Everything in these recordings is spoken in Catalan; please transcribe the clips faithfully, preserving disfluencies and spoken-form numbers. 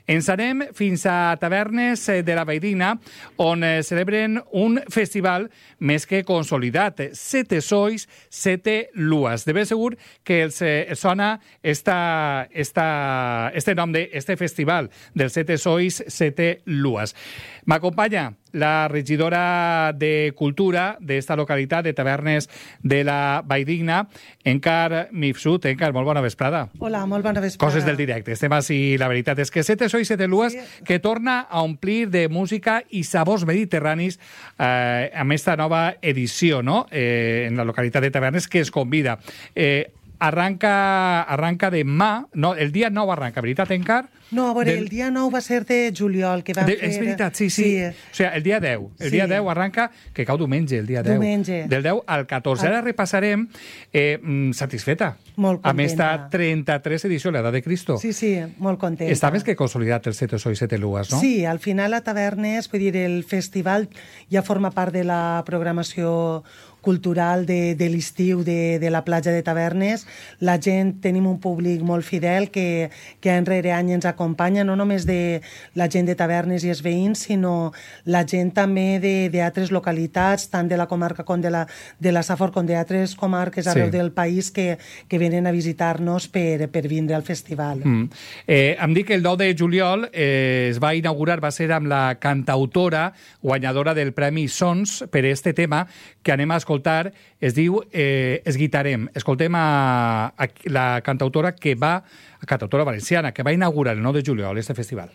Ens anem fins a Tavernes de la Valldigna, on celebren un festival més que consolidat. Sete sois, sete luas. De ben segur que els sona esta, esta, este nom d'este festival, del Sete sois, sete luas. M'acompanya la regidora de Cultura d'esta localitat de Tavernes de la Valldigna, Encar Mifsud. Encar, molt bona vesprada. Hola, molt bona vesprada. Coses del directe. Estem així, la veritat és que Sete sois, sete luas, sí, que torna a omplir de música i sabors mediterranis eh, amb esta nova edició, no?, eh, en la localitat de Tavernes, que es convida. Eh, arranca, arranca demà, no, el dia nou arranca, veritat, Encar? No, a veure, Del... el dia nou va ser de juliol, que vam de, fer... És veritat, sí, sí. sí. O sigui, el dia deu. El sí. dia deu arranca, que cau diumenge, el dia deu. Diumenge. Del deu al catorze. Ara repassarem, eh, satisfeta. Molt contenta. Amb esta trenta-tres edició, l'edat de Cristo. Sí, sí, molt contenta. Està més que consolidat el Sete sois, sete luas, no? Sí, al final a Tavernes, vull dir, el festival ja forma part de la programació cultural de, de l'estiu de, de la platja de Tavernes. La gent, tenim un públic molt fidel que, que any rere any ens acompanya, no només de la gent de Tavernes i els veïns, sinó la gent també d'altres localitats, tant de la comarca com de la, de la Safor, com d'altres comarques arreu sí. del país que, que venen a visitar-nos per, per vindre al festival. Mm. Eh, em dic que el nou de juliol eh, es va inaugurar, va ser amb la cantautora guanyadora del Premi Sons per este tema que anem a escoltar, es diu eh, Esguitarem. Escoltem a, a la cantautora que va, a cantautora valenciana, que va inaugurar el nou de juliol este festival.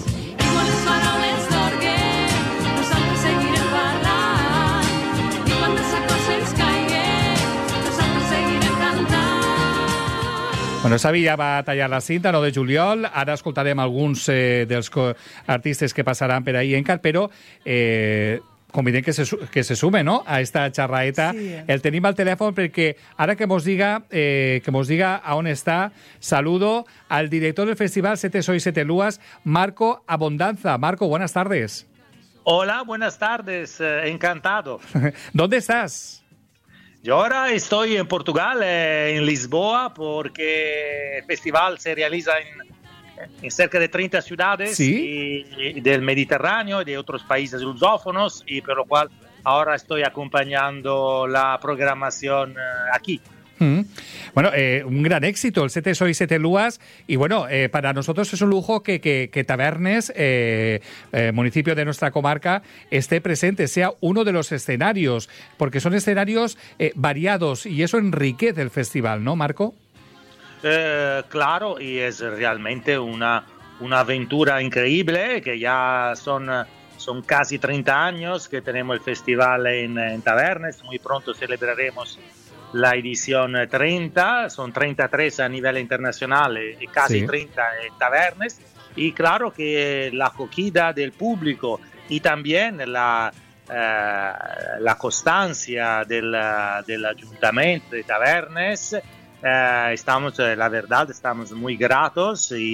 Bueno, Xavi ja va tallar la cinta, nou de juliol. Ara escoltarem alguns eh, dels artistes que passaran per ahí, Encar, però eh, convidem que se, que se sume, no?, a esta xarraeta. Sí. El tenim al telèfon perquè ara que mos diga, eh, que mos diga a on està, saludo al director del festival Sete sois, sete luas, Marco Abondanza. Marco, buenas tardes. Hola, buenas tardes. Eh, encantado. ¿Dónde estás? Yo ahora estoy en Portugal, eh, en Lisboa, porque el festival se realiza en, en cerca de treinta ciudades ¿Sí? y, y del Mediterráneo y de otros países lusófonos, y por lo cual ahora estoy acompañando la programación eh, aquí. Mm. Bueno, eh, un gran éxito, el Sete sois, sete luas, y bueno, eh, para nosotros es un lujo que, que, que Tavernes, eh, eh, municipio de nuestra comarca, esté presente, sea uno de los escenarios, porque son escenarios eh, variados y eso enriquece el festival, ¿no, Marco? Eh, claro, y es realmente una, una aventura increíble, que ya son... Son casi treinta años que tenemos el festival en, en Tavernes, muy pronto celebraremos la edición treinta, son treinta y tres a nivel internacional y casi sí. treinta en Tavernes, y claro que la acogida del público y también la, eh, la constancia del, del Ayuntamiento de Tavernes, eh, estamos, la verdad, estamos muy gratos, y,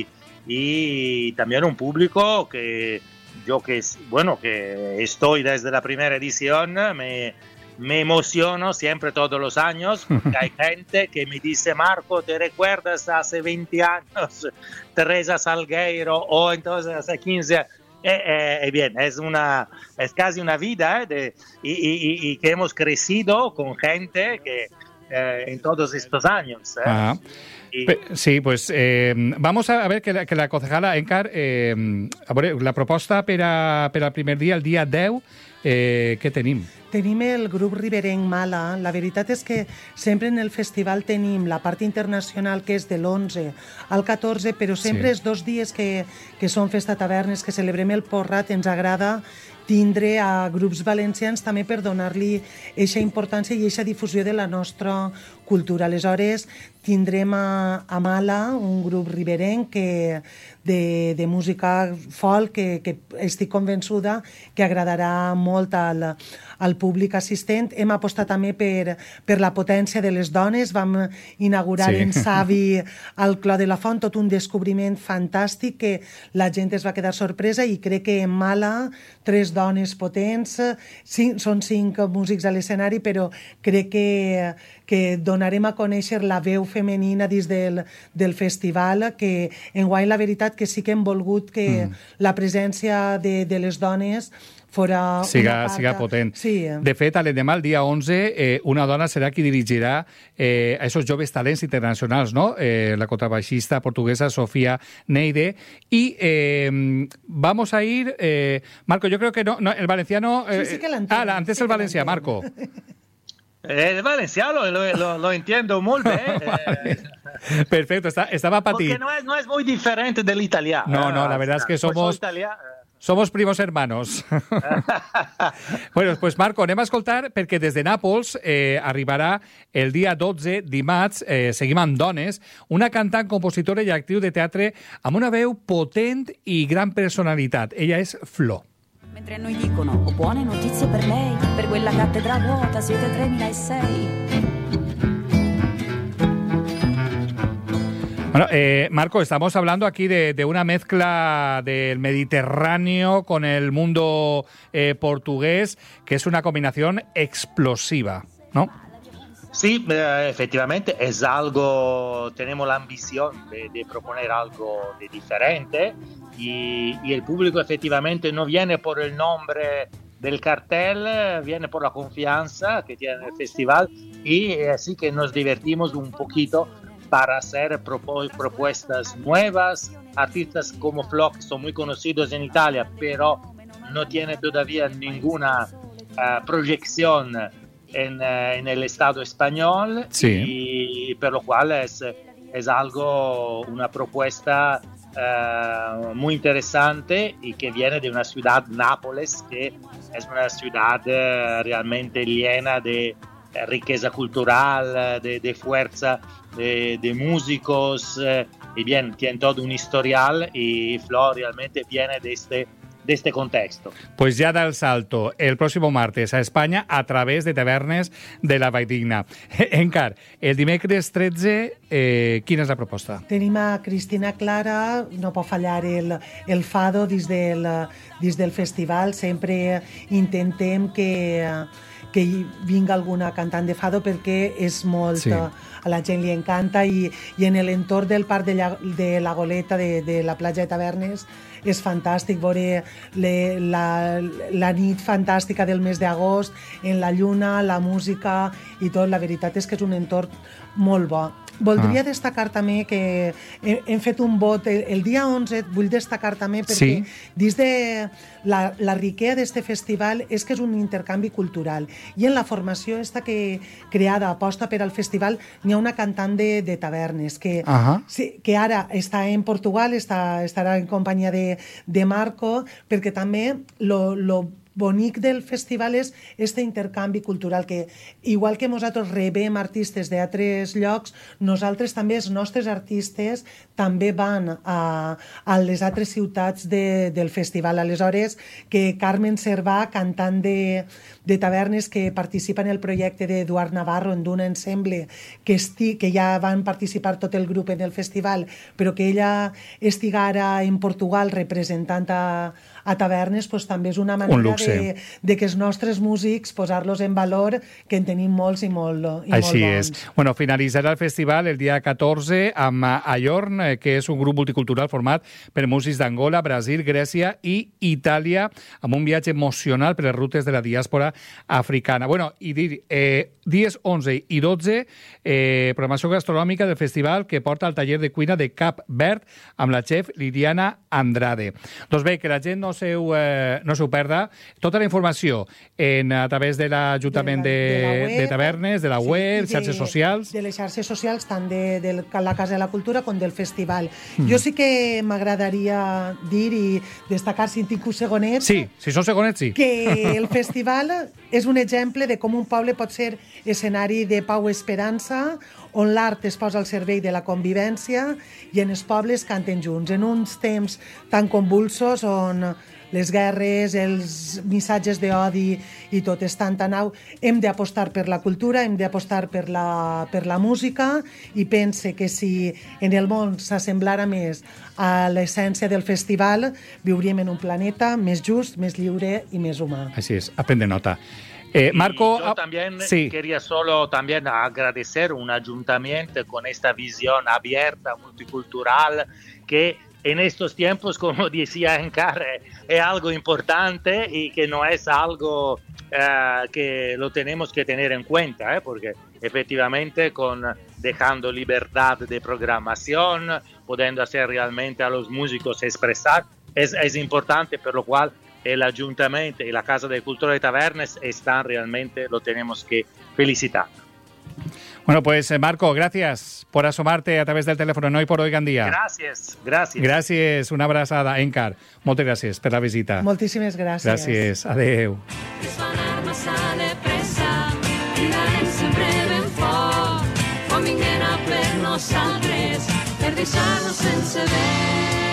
y también un público que yo que, bueno, que estoy desde la primera edición, me... Me emociono siempre todos los años, porque hay gente que me dice: Marco, ¿te recuerdas hace veinte años Teresa Salgueiro o entonces hace quince años? Eh, eh, bien, es, una, es casi una vida eh, de, y, y, y que hemos crecido con gente que eh, en todos estos años. Eh. Ajá. Sí, pues eh, vamos a ver que la, que la concejala Encar, eh, a veure, la proposta per, a, per al primer dia, el dia deu, eh, què tenim? Tenim el grup riberenc Mala. La veritat és que sempre en el festival tenim la part internacional, que és de l'onze al catorze, però sempre sí. els dos dies que, que són Festa Tavernes, que celebrem el Porrat, ens agrada tindre a grups valencians també per donar-li eixa importància i eixa difusió de la nostra cultura. Aleshores, tindrem a, a Mala un grup riberenc que, de, de música folk que, que estic convençuda que agradarà molt al, al públic assistent. Hem apostat també per, per la potència de les dones. Vam inaugurar Sí. en Savi al Clot de la Font, tot un descobriment fantàstic que la gent es va quedar sorpresa, i crec que en Mala, tres dones potents, cinc, són cinc músics a l'escenari, però crec que, que donarem a conèixer la veu femenina dins del, del festival, que enguany la veritat que sí que hem volgut que mm. la presència de, de les dones fora siga, una part... siga potent. Sí. De fet, a l'endemà, el dia onze, eh, una dona serà qui dirigirà eh, a esos joves talents internacionals, ¿no? Eh, la contrabaixista portuguesa Sofía Neide. Y eh, vamos a ir... Eh, Marco, yo creo que no, no el valenciano... Eh, sí, sí que l'entenc. Ah, antes sí el valencià, Marco. El valenciano lo, lo, lo entiendo muy bien. Vale. Perfecto, está, estaba para ti. Porque no es, no es muy diferente del italiano. No, no, la verdad es que somos... Somos primos hermanos. Bueno, pues Marco, anem a escoltar, perquè des de Nàpols eh, arribarà el dia dotze, dimarts, eh, seguim amb dones, una cantant, compositora i actriu de teatre amb una veu potent i gran personalitat. Ella és Flo. Mentre a noi dicono, ho buone notizie per lei, per quella cattedra vuota siete tremilasei. Bueno, eh, Marco, estamos hablando aquí de, de una mezcla del Mediterráneo con el mundo eh, portugués, que es una combinación explosiva, ¿no? Sí, eh, efectivamente es algo, tenemos la ambición de, de proponer algo de diferente y, y el público efectivamente no viene por el nombre del cartel, viene por la confianza que tiene el festival y así que nos divertimos un poquito para hacer propu- propuestas nuevas, artistas como Flo, que son muy conocidos en Italia, pero no tienen todavía ninguna uh, proyección en, uh, en el Estado español, sí. y por lo cual es, es algo, una propuesta uh, muy interesante y que viene de una ciudad, Nápoles, que es una ciudad uh, realmente llena de riqueza cultural, de, de fuerza, de, de músicos, eh, y bien, tiene todo un historial y Flo realmente viene de este, de este contexto. Pues ya da el salto el próximo martes a España a través de Tavernes de la Valldigna. Encar, el dimecres tretze, eh, quina és la proposta? Tenim a Cristina Clara, no pot fallar el, el fado dins del, dins del festival. Sempre intentem que... que hi vinga alguna cantant de fado perquè és molt... Sí. A la gent li encanta i, i en l'entorn del parc de, Lla, de la Goleta, de, de la platja de Tavernes, és fantàstic veure le, la, la nit fantàstica del mes d'agost, en la lluna, la música i tot. La veritat és que és un entorn molt bo. Voldria ah. destacar també que hem, hem fet un vot el, el dia onze, vull destacar també perquè sí. dins de la, la riquesa d'aquest festival és que és un intercanvi cultural i en la formació esta que creada aposta per al festival n'hi ha una cantant de, de Tavernes que, uh-huh. sí, que ara està en Portugal, està, estarà en companyia de, de Marco, perquè també lo, lo bonic del festival és este intercanvi cultural, que igual que nosaltres rebem artistes d'altres llocs, nosaltres també, els nostres artistes, també van a, a les altres ciutats de, del festival. Aleshores, que Carmen Servà, cantant de, de Tavernes, que participa en el projecte d'Eduard Navarro, en Duna Ensemble, que, esti, que ja van participar tot el grup en el festival, però que ella estiga ara en Portugal representant a a Tavernes, pues, també és una manera un de, de que els nostres músics posar-los en valor, que en tenim molts i molt, i Així molt bons. és. Bueno, finalitzarà el festival el dia catorze amb Ayorn, que és un grup multicultural format per músics d'Angola, Brasil, Grècia i Itàlia, amb un viatge emocional per les rutes de la diàspora africana. Bueno, i dir, eh, dies onze i dotze, eh, programació gastronòmica del festival que porta al taller de cuina de Cap Verd amb la chef Liliana Andrade. Doncs bé, que la gent no seu, eh, no s'ho perda. Tota la informació en, a través de l'Ajuntament de, de, de, web, de Tavernes, de la sí, web, de, xarxes socials... De les xarxes socials, tant de, de la Casa de la Cultura com del festival. Mm. Jo sí que m'agradaria dir i destacar, si tinc uns segonets... Sí, si són segonets, sí. Que el festival és un exemple de com un poble pot ser escenari de pau i esperança, on l'art es posa al servei de la convivència i en els pobles canten junts. En uns temps tan convulsos on les guerres, els missatges d'odi i tot és tant anau, hem d'apostar per la cultura, hem d'apostar per la, per la música i pense que si en el món s'assemblara més a l'essència del festival, viuríem en un planeta més just, més lliure i més humà. Així és, aprende nota. Eh, Marco, yo también sí. quería solo también agradecer un ayuntamiento con esta visión abierta, multicultural, que en estos tiempos, como decía Encar, es algo importante y que no es algo eh, que lo tenemos que tener en cuenta, ¿eh? Porque efectivamente con dejando libertad de programación, pudiendo hacer realmente a los músicos expresar, es, es importante, por lo cual el Ayuntamiento y la Casa de Cultura de Tavernes están realmente, lo tenemos que felicitar. Bueno, pues Marco, gracias por asomarte a través del teléfono en Hoy por Hoy Gandia. Gràcies, gràcies. Gràcies, una abraçada, Encar. Moltes gràcies per la visita. Moltíssimes gràcies. Gràcies, adeu. Es va anar massa de pressa, cridarem sempre ben fort, quan vinguin a per nosaltres, per deixar-nos sense veu.